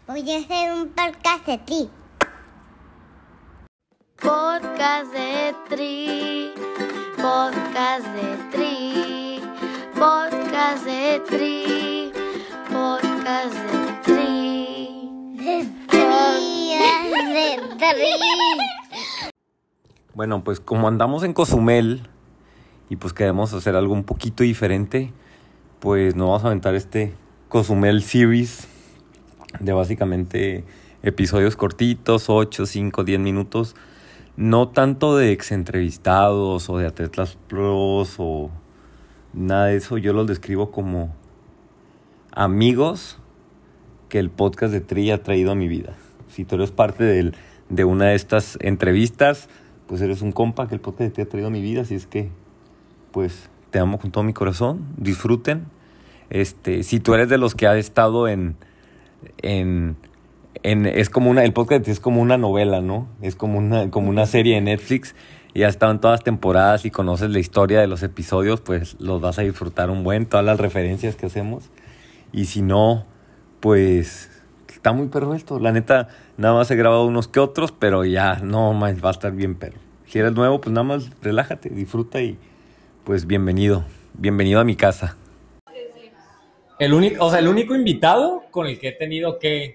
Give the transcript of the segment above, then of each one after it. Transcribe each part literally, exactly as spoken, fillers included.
Voy a hacer un podcast de ti. Podcast de Tri, podcast de Tri, podcast de Tri, podcast de Tri. De Tri, de Tri. Bueno, pues como andamos en Cozumel y pues queremos hacer algo un poquito diferente, pues nos vamos a aventar este Cozumel Series de básicamente episodios cortitos, ocho, cinco, diez minutos. No tanto de ex entrevistados o de atletas pros o nada de eso. Yo los describo como amigos que el podcast de Tri ha traído a mi vida. Si tú eres parte del, de una de estas entrevistas, pues eres un compa que el podcast de Tri ha traído a mi vida. Así es que, pues, te amo con todo mi corazón. Disfruten. Este, si tú eres de los que ha estado en... en En, es como una, el podcast es como una novela, ¿no? Es como una, como una serie de Netflix y ha estado en todas las temporadas y conoces la historia de los episodios, pues los vas a disfrutar un buen, todas las referencias que hacemos. Y si no, pues está muy perro esto. La neta, nada más he grabado unos que otros, pero ya, no más, va a estar bien perro. Si eres nuevo, pues nada más relájate, disfruta y pues bienvenido, bienvenido a mi casa. El único, o sea, el único invitado con el que he tenido que...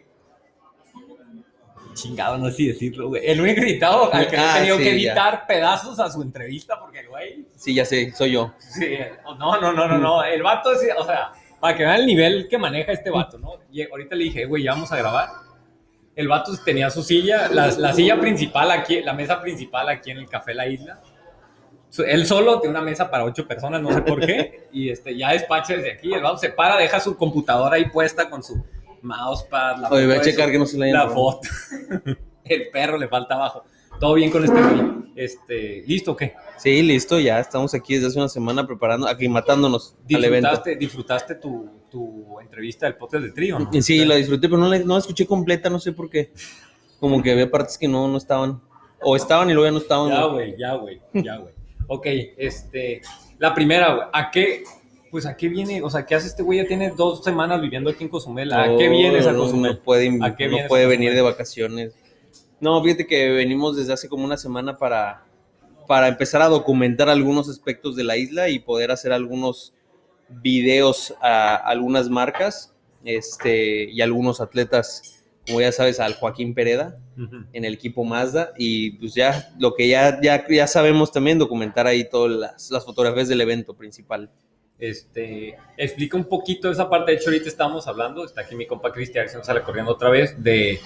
Chingado, no sé si decirlo, güey. El único invitado al que Ah, he tenido sí, que editar ya. pedazos a su entrevista, porque el güey... Sí, ya sé, soy yo. Sí, no, no, no, no, no. El vato es, o sea, para que vean el nivel que maneja este vato, ¿no? Y ahorita le dije, güey, ya vamos a grabar. El vato tenía su silla, la, la silla principal aquí, la mesa principal aquí en el Café La Isla. Él solo tiene una mesa para ocho personas, no sé por qué. Y este, ya despacha desde aquí. El vato se para, deja su computadora ahí puesta con su mousepad. La Oye, voy a foto de checar su- que no se le haya La entrado. foto. El perro le falta abajo. ¿Todo bien con este güey? Este, ¿listo o qué? Sí, listo, ya estamos aquí desde hace una semana preparando, aclimatándonos al evento. ¿Disfrutaste, disfrutaste tu, tu entrevista del podcast de Trío, no? Y sí, la disfruté, pero no la, no la escuché completa, no sé por qué. Como que había partes que no, no estaban. O estaban y luego ya no estaban. Ya, güey. güey, ya, güey, ya, güey. Ok, este, la primera, güey, ¿a qué, pues a qué viene? O sea, ¿qué hace este güey? Ya tiene dos semanas viviendo aquí en Cozumel. ¿A qué No, vienes a no, Cozumel? No puede, ¿A qué no vienes puede a venir Cozumel? de vacaciones. No, fíjate que venimos desde hace como una semana para, para empezar a documentar algunos aspectos de la isla y poder hacer algunos videos a algunas marcas este, y algunos atletas, como ya sabes, al Joaquín Pereda Ujú. en el equipo Mazda, y pues ya lo que ya, ya, ya sabemos también, documentar ahí todas las, las fotografías del evento principal. Este, explica un poquito esa parte. De hecho, ahorita estábamos hablando, está aquí mi compa Cristian, a ver si nos sale corriendo otra vez, de,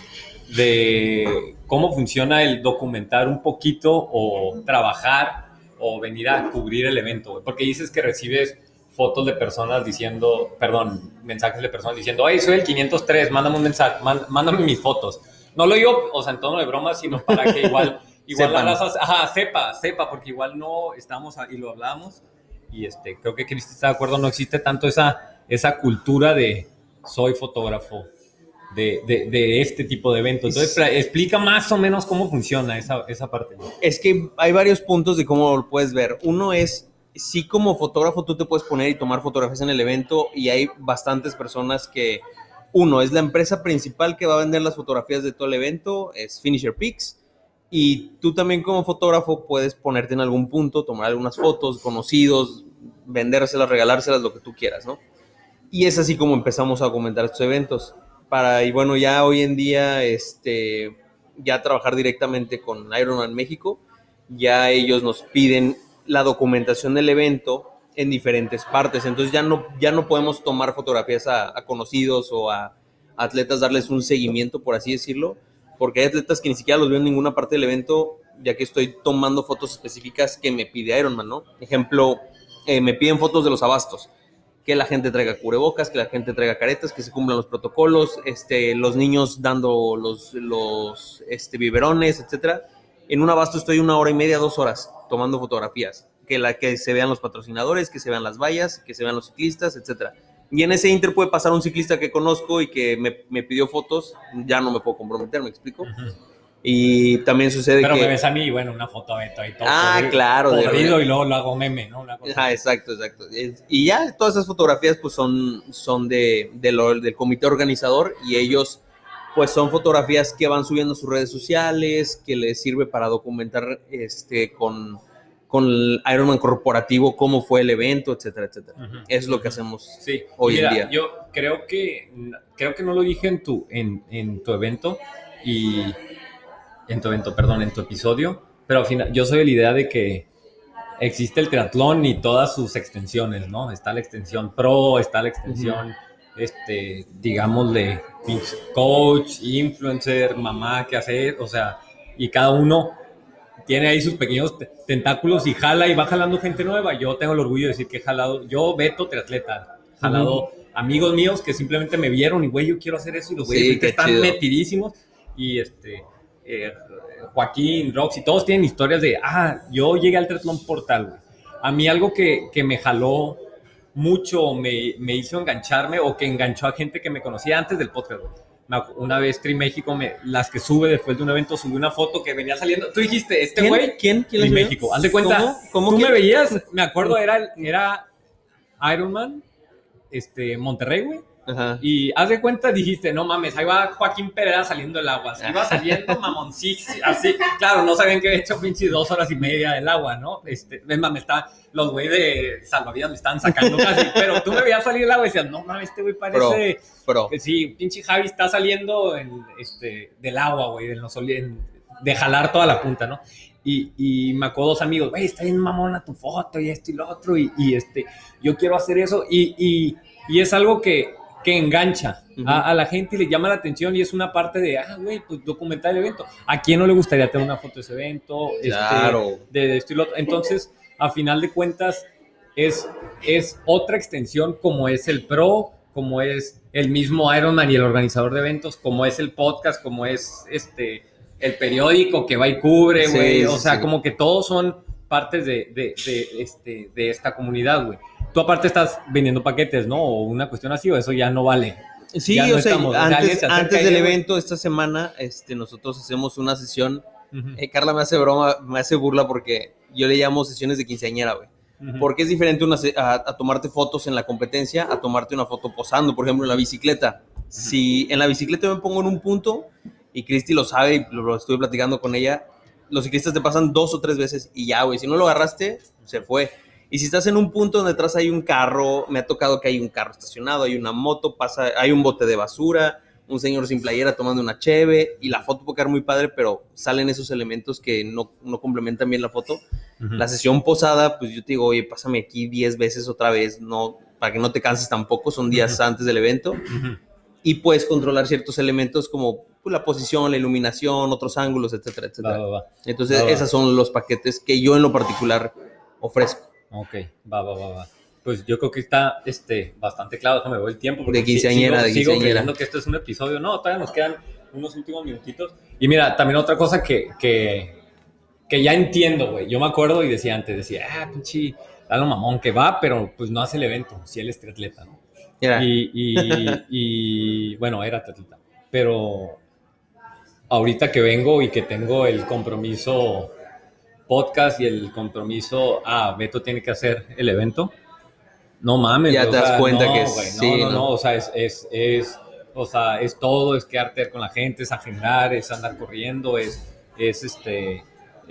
de cómo funciona el documentar un poquito o trabajar o venir a cubrir el evento, güey. Porque dices que recibes fotos de personas diciendo, perdón, mensajes de personas diciendo, ay, soy el quinientos tres, mándame un mensaje, man- mándame mis fotos. No lo digo, o sea, en tono de broma, sino para que igual, igual la Sepan. raza, ajá, sepa, sepa, porque igual no estamos, y lo hablábamos, y este, creo que Cristi está de acuerdo, no existe tanto esa, esa cultura de soy fotógrafo, de, de, de este tipo de eventos. Entonces, pra- explica más o menos cómo funciona esa, esa parte. Es que hay varios puntos de cómo lo puedes ver. Uno es, sí, como fotógrafo tú te puedes poner y tomar fotografías en el evento, y hay bastantes personas que, uno, es la empresa principal que va a vender las fotografías de todo el evento, es Finisher Pics, y tú también como fotógrafo puedes ponerte en algún punto, tomar algunas fotos, conocidos, vendérselas, regalárselas, lo que tú quieras, ¿no? Y es así como empezamos a documentar estos eventos. Para, y bueno, ya hoy en día, este, ya trabajar directamente con Ironman México, ya ellos nos piden la documentación del evento en diferentes partes. Entonces ya no, ya no podemos tomar fotografías a, a conocidos o a atletas, darles un seguimiento, por así decirlo, porque hay atletas que ni siquiera los veo en ninguna parte del evento, ya que estoy tomando fotos específicas que me pide Ironman, ¿no? Ejemplo, eh, me piden fotos de los abastos, que la gente traiga cubrebocas, que la gente traiga caretas, que se cumplan los protocolos, este, los niños dando los, los este, biberones, etcétera. En un abasto estoy una hora y media, dos horas tomando fotografías, que, la, que se vean los patrocinadores, que se vean las vallas, que se vean los ciclistas, etcétera. Y en ese inter puede pasar un ciclista que conozco y que me, me pidió fotos, ya no me puedo comprometer, ¿me explico? Uh-huh. Y también sucede Pero que... me ves a mí, bueno, una foto de todo y todo. Ah, podrido, claro. Podrido de... y luego lo hago meme, ¿no? Una cosa. Ah, exacto, exacto. Y ya todas esas fotografías pues son, son de, de lo, del comité organizador, y ellos pues son fotografías que van subiendo a sus redes sociales, que les sirve para documentar este, con, con el Ironman corporativo cómo fue el evento, etcétera, etcétera. Uh-huh. Eso es lo que hacemos sí. hoy Mira, en día. Yo creo que, creo que no lo dije en tu, en, en tu evento, y en tu evento, perdón, en tu episodio, pero al final yo soy de la idea de que existe el triatlón y todas sus extensiones, ¿no? Está la extensión pro, está la extensión... Uh-huh. Este, digámosle, coach, influencer, mamá, qué hacer, o sea, y cada uno tiene ahí sus pequeños tentáculos y jala y va jalando gente nueva. Yo tengo el orgullo de decir que he jalado, yo Beto triatleta, jalado uh-huh. amigos míos que simplemente me vieron y güey, yo quiero hacer eso, y los güeyes sí, que están chido. Metidísimos, y este, eh, Joaquín, Roxy, todos tienen historias de, ah, yo llegué al triatlón por tal, güey. A mí algo que, que me jaló mucho, me, me hizo engancharme, o que enganchó a gente que me conocía antes del podcast. Una vez Tri México, me, las que sube después de un evento, subí una foto que venía saliendo. Tú dijiste, este güey, ¿quién? ¿Quién? Tri México. Haz de cuenta, ¿Cómo? ¿Cómo tú quién? me veías, me acuerdo, era, era Ironman, este, Monterrey, güey. Ajá. Y haz de cuenta, dijiste, no mames, ahí va Joaquín Pereira saliendo del agua. Así iba saliendo mamoncísimo, así. Claro, no sabían que había hecho pinche dos horas y media del agua, ¿no? Este, ves, mames, está, los güeyes de salvavidas me estaban sacando casi. Pero tú me veías salir del agua y decías, no mames, este güey parece... Pro, pro. Que sí, pinche Javi está saliendo en, este, del agua, güey, de, de jalar toda la punta, ¿no? Y, y me acuerdo dos amigos, güey, está bien mamona tu foto y esto y lo otro. Y, y este, yo quiero hacer eso. Y, y, y es algo que... que engancha uh-huh. a, a la gente y le llama la atención, y es una parte de, ah, güey, pues documentar el evento. ¿A quién no le gustaría tener una foto de ese evento? Claro. Este, de, de esto y lo otro. Entonces, a final de cuentas, es, es otra extensión, como es el Pro, como es el mismo Ironman y el organizador de eventos, como es el podcast, como es este, el periódico que va y cubre, güey. Sí, o sea, sí. Como que todos son partes de, de, de, este, de esta comunidad, güey. Tú aparte estás vendiendo paquetes, ¿no? O una cuestión así, o eso ya no vale. Sí, no o sea, estamos, antes, o sea, antes del evento, esta semana, este, nosotros hacemos una sesión. Uh-huh. Eh, Carla me hace broma, me hace burla porque yo le llamo sesiones de quinceañera, güey. Uh-huh. Porque es diferente una, a, a tomarte fotos en la competencia a tomarte una foto posando, por ejemplo, en la bicicleta. Uh-huh. Si en la bicicleta me pongo en un punto, y Cristi lo sabe, y lo, lo estuve platicando con ella, los ciclistas te pasan dos o tres veces y ya, güey. Si no lo agarraste, se fue. Y si estás en un punto donde atrás hay un carro, me ha tocado que hay un carro estacionado, hay una moto, pasa, hay un bote de basura, un señor sin playera tomando una cheve, y la foto puede quedar muy padre, pero salen esos elementos que no, no complementan bien la foto. Uh-huh. La sesión posada, pues yo te digo, oye, pásame aquí diez veces otra vez, no, para que no te canses tampoco, son días uh-huh. antes del evento. Uh-huh. Y puedes controlar ciertos elementos como pues, la posición, la iluminación, otros ángulos, etcétera, etcétera. Va, va, va. Entonces, va, va. Esos son los paquetes que yo en lo particular ofrezco. Ok, va, va, va, va. Pues yo creo que está este, bastante claro, déjame ver el tiempo. Porque de quinceañera, sigo, de sigo quinceañera. creyendo que esto es un episodio. No, todavía nos quedan unos últimos minutitos. Y mira, también otra cosa que, que, que ya entiendo, güey. Yo me acuerdo y decía antes, decía, ah, pinche, dale mamón que va, pero pues no hace el evento, si él es triatleta, ¿no? Yeah. Y, y, y bueno, era triatleta. Pero ahorita que vengo y que tengo el compromiso... podcast y el compromiso, ah, Beto tiene que hacer el evento, no mames. Ya te das sea, cuenta no, que güey, es, no, sí, no, no, no, o sea, es, es, es, o sea, es todo, es quedarte con la gente, es agendar, es andar corriendo, es, es este,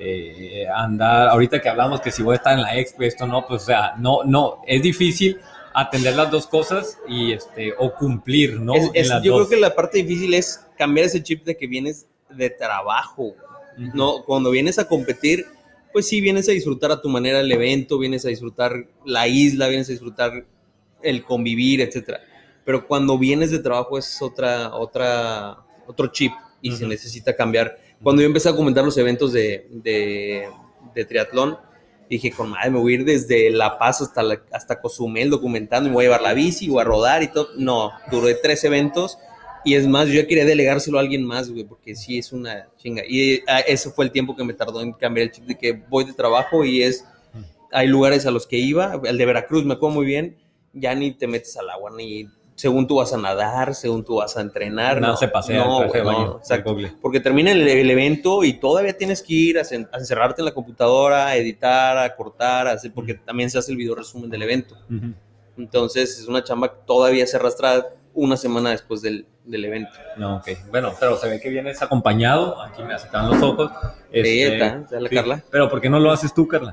eh, andar, ahorita que hablamos que si voy a estar en la expo, esto no, pues, o sea, no, no, es difícil atender las dos cosas y, este, o cumplir, ¿no? Es, es, las yo dos. creo que la parte difícil es cambiar ese chip de que vienes de trabajo, uh-huh. ¿no? Cuando vienes a competir, pues sí, vienes a disfrutar a tu manera el evento, vienes a disfrutar la isla, vienes a disfrutar el convivir, etcétera. Pero cuando vienes de trabajo es otra, otra, otro chip y uh-huh. se necesita cambiar. Cuando yo empecé a comentar los eventos de, de, de triatlón, dije, con madre, me voy a ir desde La Paz hasta, la, hasta Cozumel documentando, y me voy a llevar la bici, voy a rodar y todo. No, duré tres eventos. Y es más, yo ya quería delegárselo a alguien más, güey, porque sí es una chinga. Y ah, ese fue el tiempo que me tardó en cambiar el chip de que voy de trabajo y es... Hay lugares a los que iba, el de Veracruz me acuerdo muy bien, ya ni te metes al agua, ni... Según tú vas a nadar, según tú vas a entrenar. No, no se pasea. No, güey, no, exacto. Porque termina el, el evento y todavía tienes que ir a, a encerrarte en la computadora, a editar, a cortar, a hacer, porque también se hace el video resumen del evento. Uh-huh. Entonces es una chamba que todavía se arrastra una semana después del, del evento. No, ok. Bueno, pero se ve que vienes acompañado. Aquí me acercan los ojos. Sí, está, está la sí. Carla. Pero ¿por qué no lo haces tú, Carla?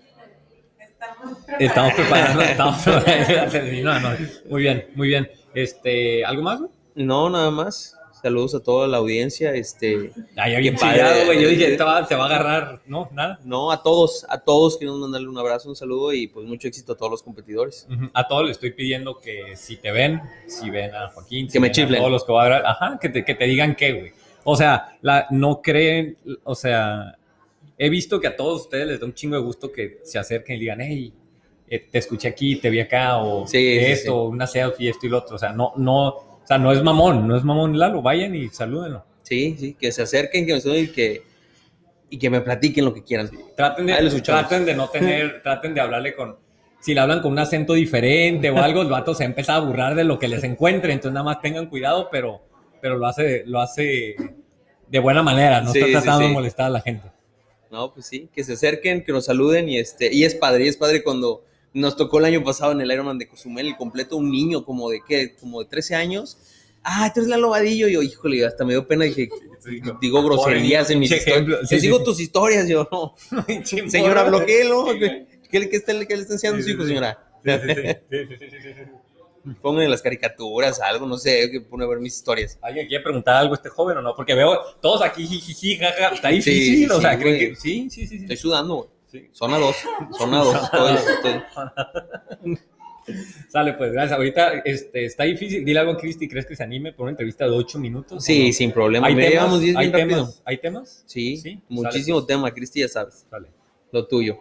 Estamos preparando. Estamos preparando. No, no. Muy bien, muy bien. Este, ¿algo más, güey? No, nada más. Saludos a toda la audiencia. Este, Ay, ya bien Qué padre. chillado, güey. Yo dije, te va, te va a agarrar. No, nada. no, a todos, a todos queremos mandarle un abrazo, un saludo y pues mucho éxito a todos los competidores. Ujú. A todos les estoy pidiendo que si te ven, si ven a Joaquín, si Que me ven a chiflen. todos los que va a ver, ajá, que te, que te digan qué, güey. O sea, la, no creen, o sea, he visto que a todos ustedes les da un chingo de gusto que se acerquen y digan, hey, eh, te escuché aquí, te vi acá, o Sí, sí, esto, sí. una selfie, esto y lo otro. O sea, no, no, o sea, no es mamón, no es mamón, Lalo, vayan y salúdenlo. Sí, sí, que se acerquen, que me saluden y que, y que me platiquen lo que quieran. Traten de, Ahí lo escuchamos. traten de no tener, traten de hablarle con, si le hablan con un acento diferente o algo, el vato se empieza a burlar de lo que les encuentre, entonces nada más tengan cuidado, pero, pero lo hace, lo hace de buena manera, no Sí, está sí, tratando sí. de molestar a la gente. No, pues sí, que se acerquen, que nos saluden y este, y es padre, y es padre cuando nos tocó el año pasado en el Ironman de Cozumel, el completo, un niño como de qué, como de trece años. Ah, tú eres Lalo Vadillo. Y yo, híjole, hasta me dio pena, dije, digo groserías en mis Pinche historias. ejemplo. Sí, Les sí, digo sí. tus historias, yo no. Señora, bloquéelo. ¿Qué, qué, qué está, qué le está enseñando a sus hijos, señora? Sí, sí, sí, sí, sí, sí, sí, sí. Pongan las caricaturas, algo, no sé, que pone a ver mis historias. ¿Alguien quiere preguntar algo a este joven o no? Porque veo todos aquí, jijiji, jaja, está difícil, Sí, sí, o sea, sí, creen güey. que sí, sí, sí, sí. Estoy sudando, güey. Sí. Zona dos. Zona dos. Estoy, estoy. Sale, pues, gracias. Ahorita este, está difícil. Dile algo a Cristi, ¿crees que se anime por una entrevista de ocho minutos? Sí, ¿o no? sin problema. ¿Hay Me temas? llevamos diez ¿Hay bien rápido. temas? ¿Hay temas? Sí, Sí, muchísimo sale, pues. tema, Cristi, ya sabes. Sale. Lo tuyo.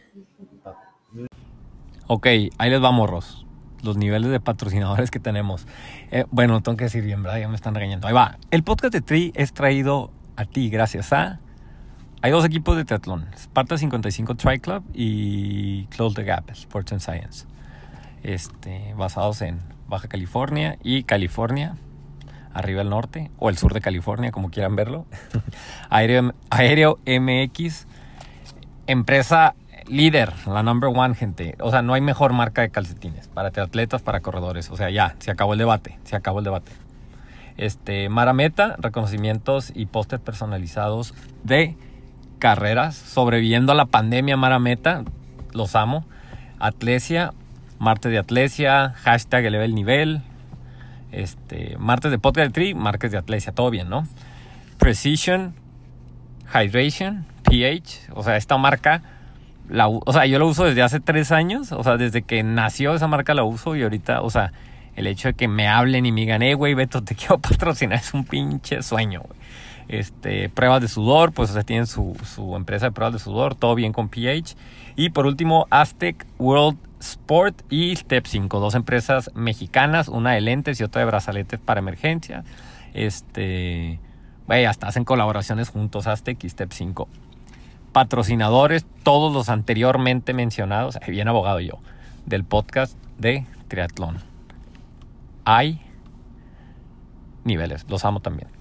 Ok, ahí les va, morros. Los niveles de patrocinadores que tenemos. Eh, bueno, tengo que decir bien, ¿verdad? Ya me están regañando. Ahí va. El podcast de Tri es traído a ti gracias a... Hay dos equipos de triatlón. Sparta cincuenta y cinco Tri Club y Close the Gap, Sports and Science. Este, basados en Baja California y California, arriba el norte, o el sur de California, como quieran verlo. Aéreo, Aéreo M X, empresa líder, la number one, gente. O sea, no hay mejor marca de calcetines para triatletas, para corredores. O sea, ya, se acabó el debate, se acabó el debate. Este, Marameta, reconocimientos y pósters personalizados de carreras, sobreviviendo a la pandemia. Marameta, los amo. Atlesia, martes de Atlesia, hashtag eleva el nivel. Este, martes de podcast de Tri, martes de Atlesia, todo bien, ¿no? Precision, Hydration, P H, o sea, esta marca, la, o sea, yo la uso desde hace tres años, o sea, desde que nació esa marca la uso y ahorita, o sea, el hecho de que me hablen y me digan, eh, güey, Beto, te quiero patrocinar, es un pinche sueño, güey. Este, pruebas de sudor, pues, o sea, tienen su, su empresa de pruebas de sudor, todo bien con P H. Y por último, Aztec World Sport y Step cinco, dos empresas mexicanas, una de lentes y otra de brazaletes para emergencia. Este, güey, hasta hacen colaboraciones juntos, Aztec y Step cinco. Patrocinadores, todos los anteriormente mencionados, bien abogado yo, del podcast de triatlón. Hay niveles, los amo también.